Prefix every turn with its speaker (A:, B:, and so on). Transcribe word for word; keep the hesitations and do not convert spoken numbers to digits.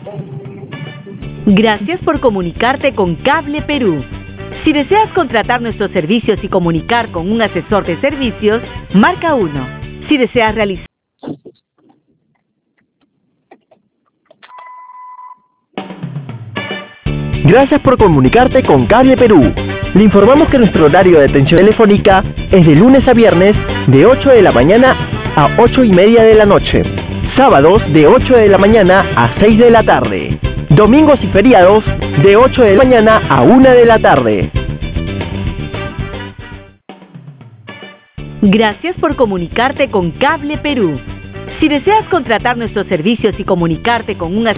A: Gracias por comunicarte con Cable Perú. Si deseas contratar nuestros servicios y comunicar con un asesor de servicios, marca uno. Si deseas realizar...
B: Gracias por comunicarte con Cable Perú. Le informamos que nuestro horario de atención telefónica es de lunes a viernes de ocho de la mañana a ocho y media de la noche. Sábados de ocho de la mañana a seis de la tarde. Domingos y feriados de ocho de la mañana a una de la tarde.
A: Gracias por comunicarte con Cable Perú. Si deseas contratar nuestros servicios y comunicarte con un